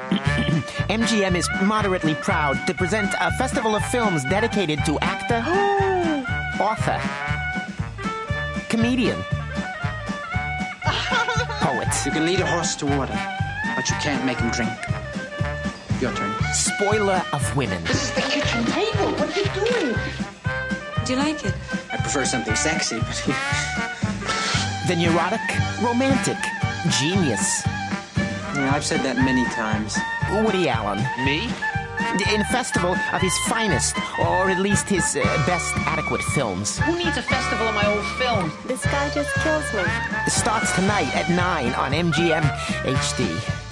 MGM is moderately proud to present a festival of films dedicated to actor, author, comedian, poet. You can lead a horse to water, but you can't make him drink. Your turn. Spoiler of women. This is the kitchen table. What are you doing? Do you like it? I prefer something sexy, but... The neurotic, romantic, genius. Yeah, I've said that many times. Woody Allen. Me? In a festival of his finest, or at least his best adequate films. Who needs a festival of my old films? This guy just kills me. Starts tonight at 9 on MGM HD.